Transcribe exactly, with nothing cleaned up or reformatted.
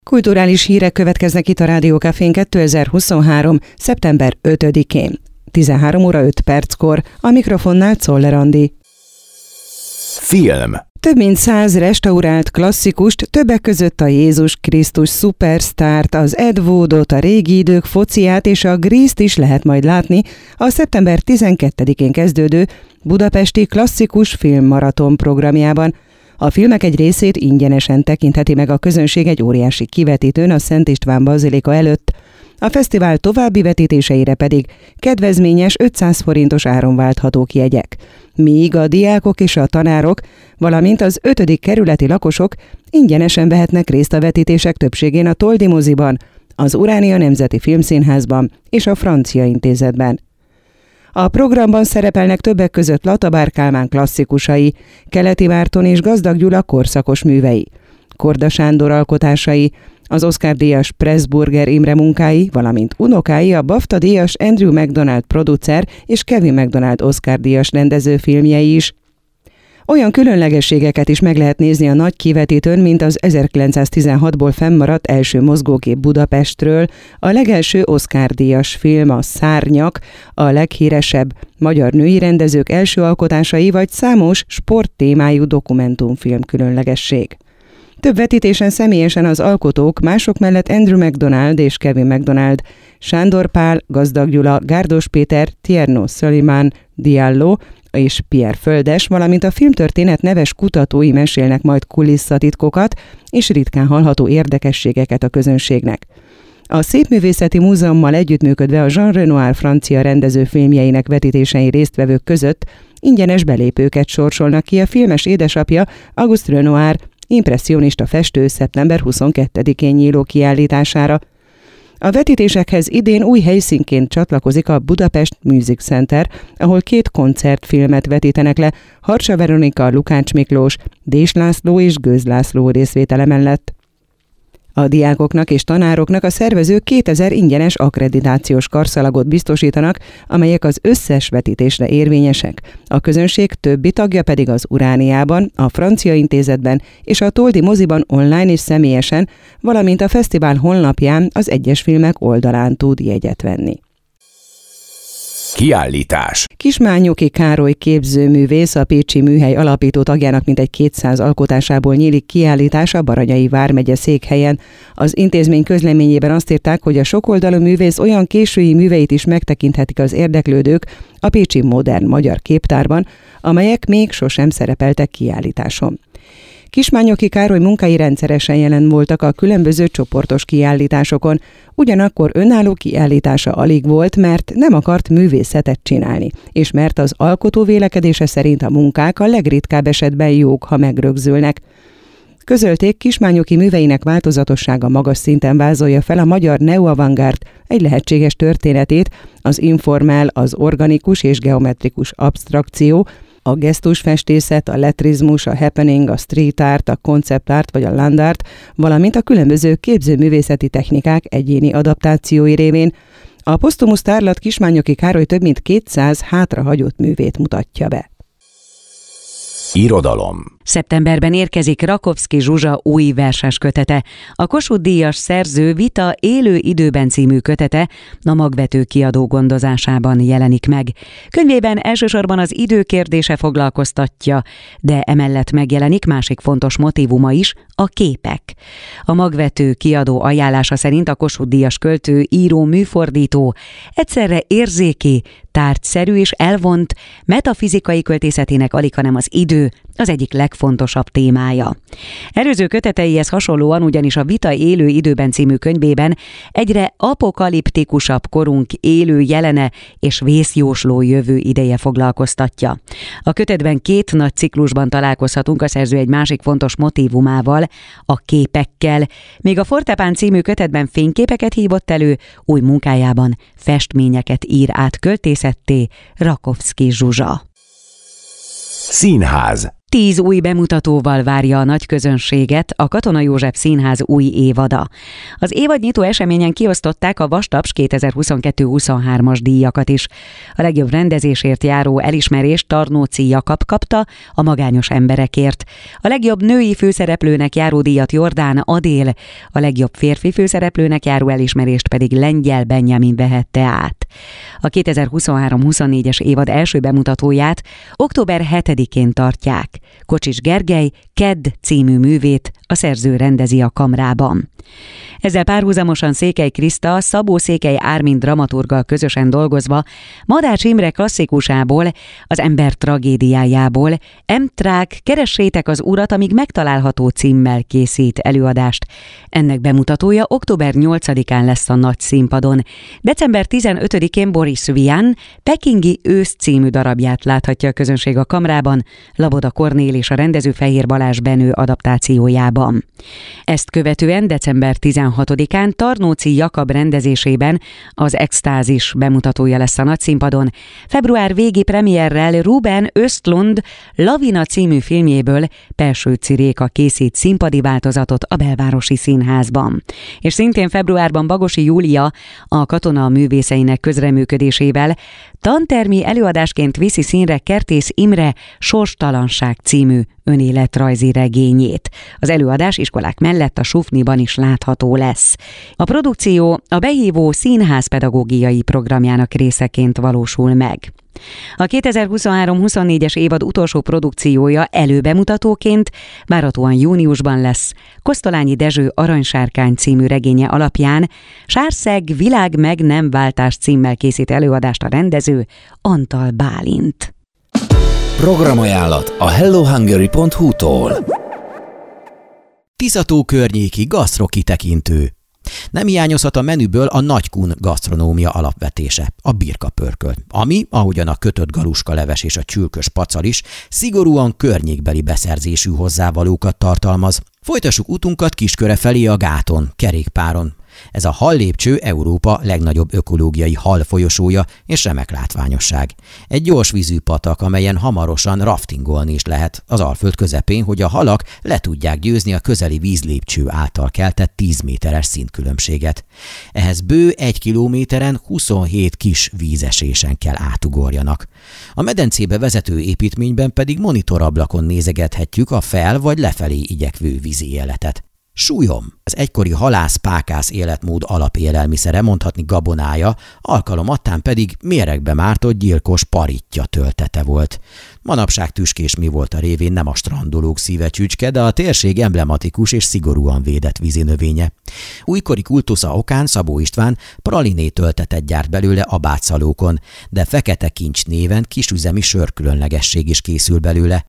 Kulturális hírek következnek itt a Rádió Cafén kétezer-huszonhárom. szeptember ötödikén. tizenhárom óra öt perckor. A mikrofonnál Czoller Andi. Film. Több mint száz restaurált klasszikust, többek között a Jézus Krisztus szupersztárt, az Ed Woodot, a régi idők fociát és a Grease-t is lehet majd látni a szeptember tizenkettedikén kezdődő budapesti klasszikus filmmaraton programjában. A filmek egy részét ingyenesen tekintheti meg a közönség egy óriási kivetítőn a Szent István bazilika előtt. A fesztivál további vetítéseire pedig kedvezményes ötszáz forintos áron válthatók jegyek, míg a diákok és a tanárok, valamint az ötödik kerületi lakosok ingyenesen vehetnek részt a vetítések többségén a Toldi moziban, az Uránia Nemzeti Filmszínházban és a Francia Intézetben. A programban szerepelnek többek között Latabár Kálmán klasszikusai, Keleti Márton és Gazdag Gyula korszakos művei, Korda Sándor alkotásai, az Oscar-díjas Pressburger Imre munkái, valamint unokái a BAFTA-díjas Andrew McDonald producer és Kevin McDonald Oscar-díjas rendező filmjei is. Olyan különlegességeket is meg lehet nézni a nagy kivetítőn, mint az ezerkilencszáztizenhatból fennmaradt első mozgókép Budapestről, a legelső Oscar-díjas film, a Szárnyak, a leghíresebb magyar női rendezők első alkotásai vagy számos sporttémájú dokumentumfilm különlegesség. Több vetítésen személyesen az alkotók mások mellett Andrew McDonald és Kevin McDonald, Sándor Pál, Gazdag Gyula, Gárdos Péter, Tierno Szaliman, Diallo és Pierre Földes, valamint a filmtörténet neves kutatói mesélnek majd kulisszatitkokat és ritkán hallható érdekességeket a közönségnek. A Szépművészeti Múzeummal együttműködve a Jean Renoir francia rendező filmjeinek vetítései résztvevők között ingyenes belépőket sorsolnak ki a filmes édesapja, Auguste Renoir impresszionista festő szeptember huszonkettedikén nyíló kiállítására. A vetítésekhez idén új helyszínként csatlakozik a Budapest Music Center, ahol két koncertfilmet vetítenek le Harcsa Veronika, Lukács Miklós, Dés László és Gőz László részvétele mellett. A diákoknak és tanároknak a szervezők kétezer ingyenes akkreditációs karszalagot biztosítanak, amelyek az összes vetítésre érvényesek. A közönség többi tagja pedig az Urániában, a Francia Intézetben és a Toldi moziban online és személyesen, valamint a fesztivál honlapján az egyes filmek oldalán tud jegyet venni. Kiállítás. Kismányoki Károly képzőművész, a Pécsi Műhely alapító tagjának mintegy kétszáz alkotásából nyílik kiállítás a Baranyai vármegye székhelyen. Az intézmény közleményében azt írták, hogy a sokoldalú művész olyan késői műveit is megtekinthetik az érdeklődők a pécsi modern magyar képtárban, amelyek még sosem szerepeltek kiállításon. Kismányoki Károly munkái rendszeresen jelen voltak a különböző csoportos kiállításokon, ugyanakkor önálló kiállítása alig volt, mert nem akart művészetet csinálni, és mert az alkotó vélekedése szerint a munkák a legritkább esetben jók, ha megrögzülnek. Közölték, Kismányoki műveinek változatossága magas szinten vázolja fel a magyar neoavantgárd egy lehetséges történetét, az informál, az organikus és geometrikus absztrakció, a gesztusfestészet, a lettrizmus, a happening, a street art, a concept art vagy a land art, valamint a különböző képzőművészeti technikák egyéni adaptációi révén. A posztumusz tárlat Kismányoki Károly több mint kétszáz hátrahagyott művét mutatja be. Irodalom. Szeptemberben érkezik Rakovszky Zsuzsa új verses kötete. A Kossuth-díjas szerző Vita élő időben című kötete a Magvető kiadó gondozásában jelenik meg. Könyvében elsősorban az idő kérdése foglalkoztatja, de emellett megjelenik másik fontos motívuma is, a képek. A Magvető kiadó ajánlása szerint a Kossuth-díjas költő, író, műfordító egyszerre érzéki, tárgyszerű és elvont, metafizikai költészetének alighanem az idő az egyik legfontosabb témája. Előző köteteihez hasonlóan ugyanis a Vita élő időben című könyvében egyre apokaliptikusabb korunk élő jelene és vészjósló jövő ideje foglalkoztatja. A kötetben két nagy ciklusban találkozhatunk a szerző egy másik fontos motívumával, a képekkel, míg a Fortepán című kötetben fényképeket hívott elő, új munkájában festményeket ír át költészetté Rakovszky Zsuzsa. Színház. Tíz új bemutatóval várja a nagy közönséget a Katona József Színház új évada. Az évadnyitó eseményen kiosztották a Vastaps kétezer-huszonkettő huszonhármas díjakat is. A legjobb rendezésért járó elismerést Tarnóci Jakab kapta a Magányos emberekért. A legjobb női főszereplőnek járó díjat Jordán Adél, a legjobb férfi főszereplőnek járó elismerést pedig Lengyel Benjamin vehette át. A kétezer-huszonhárom huszonnégyes évad első bemutatóját október hetedikén tartják. Kocsis Gergely Kedd című művét a szerző rendezi a Kamrában. Ezzel párhuzamosan Székely Kriszta Szabó Székely Ármin dramaturggal közösen dolgozva Madács Imre klasszikusából, az ember tragédiájából Emtrák Keressétek az urat, amíg megtalálható címmel készít előadást. Ennek bemutatója október nyolcadikán lesz a nagy színpadon. december tizenötödikén Boris Vian Pekingi ősz című darabját láthatja a közönség a Kamrában, Laboda Kornél és a rendező Fehér Balázs Benő adaptációjában. Ezt követően december tizenhatodikán Tarnóci Jakab rendezésében az Extázis bemutatója lesz a nagyszínpadon. Február végi premierrel Ruben Östlund Lavina című filmjéből Pelsőci Réka készít színpadi változatot a Belvárosi Színházban. És szintén februárban Bagosi Júlia a Katona művészeinek közreműködésével tantermi előadásként viszi színre Kertész Imre Sorstalanság című önéletrajzi regényét. Az előadás iskolák mellett a Sufniban is látható lesz. A produkció a behívó színházpedagógiai programjának részeként valósul meg. A kétezer-huszonhárom huszonnégyes évad utolsó produkciója előbemutatóként várhatóan júniusban lesz. Kosztolányi Dezső Aranysárkány című regénye alapján Sárszeg világ meg nem váltás címmel készít előadást a rendező Antal Bálint. Programajánlat a hello hungary pont hu-tól. Tiszató környéki gasztrokitekintő. Nem hiányozhat a menüből a Nagykun gasztronómia alapvetése, a birkapörkölt, ami, ahogyan a kötött galuska leves és a csülkös pacal is, szigorúan környékbeli beszerzésű hozzávalókat tartalmaz. Folytassuk utunkat Kisköre felé a Gáton, kerékpáron. Ez a hallépcső Európa legnagyobb ökológiai halfolyosója és remek látványosság. Egy gyors vízű patak, amelyen hamarosan raftingolni is lehet az Alföld közepén, hogy a halak le tudják győzni a közeli vízlépcső által keltett tíz méteres szintkülönbséget. Ehhez bő egy kilométeren huszonhét kis vízesésen kell átugorjanak. A medencébe vezető építményben pedig monitorablakon nézegethetjük a fel- vagy lefelé igyekvő vízi életet. Súlyom, az egykori halász-pákász életmód alapélelmiszere, mondhatni gabonája, alkalomattán pedig méregbe mártott gyilkos paritja töltete volt. Manapság tüskés mi volt a révén nem a strandolók szíve csücske, de a térség emblematikus és szigorúan védett vízinövénye. Újkori kultusza okán Szabó István praliné töltetet gyárt belőle a Bátszalókon, de fekete kincs néven kisüzemi sörkülönlegesség is készül belőle.